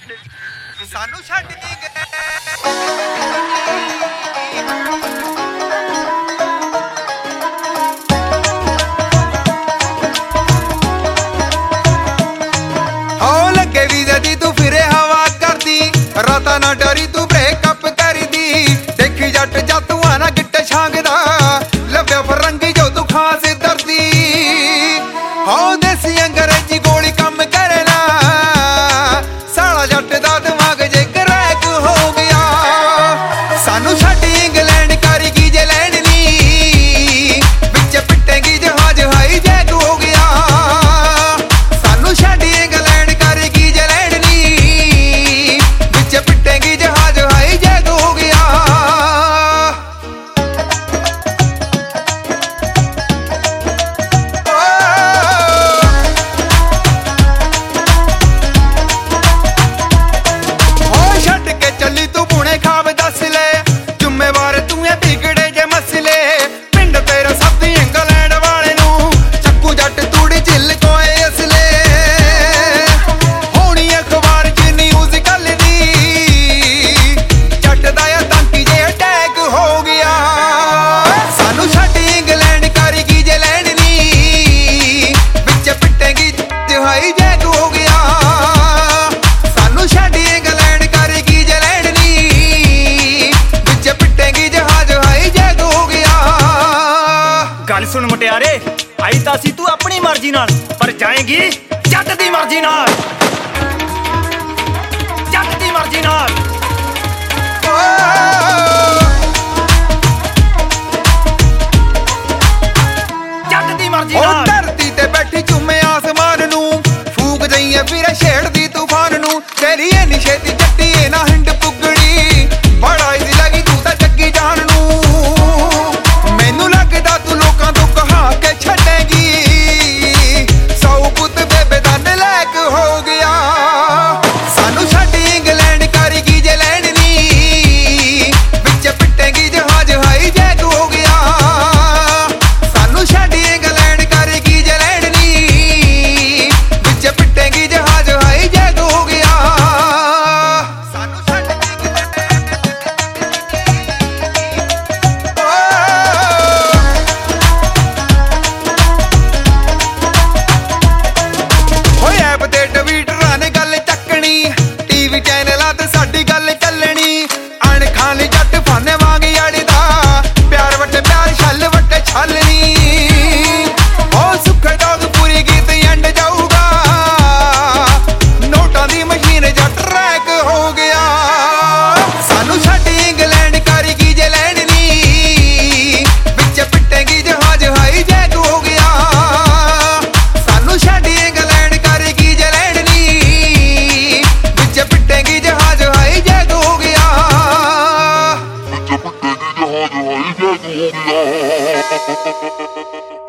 सानू छड्ड दी लगे वीज़े दी तू फिरे हवा करदी राता ना डरी तू ब्रेकअप करी दी देखी जट जातुआ ना गिट्टे छांगदा लव्या फरंगी जो तू खास दर्दी हो देसी अंग्रेजी गोली कम करे ना साला जट दा दिमाग जे क्रैक हो गया सानू छड्ड इंग्लैंड करेगी जे लैंड नी विच पिटेगी जहाज हाई जैक हो गया सानू छड्ड इंग्लैंड करेगी जे लैंड नी विच पिटेगी जहाज हाई जैक हो गया सुन मुटियारे आई तां सी तू अपनी मर्जी नाल पर जाएगी जट दी मर्जी नाल जट दी मर्जी नाल जट दी मर्जी नाल धरती ते बैठी चुमे आसमान नू फूक दईए फिर छेड़दी तूफान नू तेरी इन्नी छेती जट्टी ना हिंड पुगड़ी बड़ा इजी लगी तू तां जग्गी जान नू मैनू लगदा तू लोकां तो कहा के छड्डेगी सौ पुत बेबे दा नलैक हो गया सानू छड्ड इंग्लैंड करेगी जे लैंड नी विच पिटेगी जहाज हाई जैक हो गया सानू छड्ड इंग्लैंड करेगी जे लैंड नी विच पिटेगी जहाज हाई जैक हो गया सानू छड्ड ऐप ते ट्वीटरां ने गल चकनी टीवी चैनलां ते साडी गल चलनी अणखानी जट फाने वांग अड़दा प्यार वटे प्यार छल वटे छलनी ओ सुख डॉग पूरी गीत एंड जाऊगा नोटां दी मशीन जट रैक हो गया सानू छड्ड इंग्लैंड करेगी जे लैंड नी विच पिटेगी जहाज हाई जैक हो गया सानू छड्ड इंग्लैंड करेगी जे लैंड नी विच पिटेगी जहाज हाई जैक हो गया जहाज हाई जैक हो गया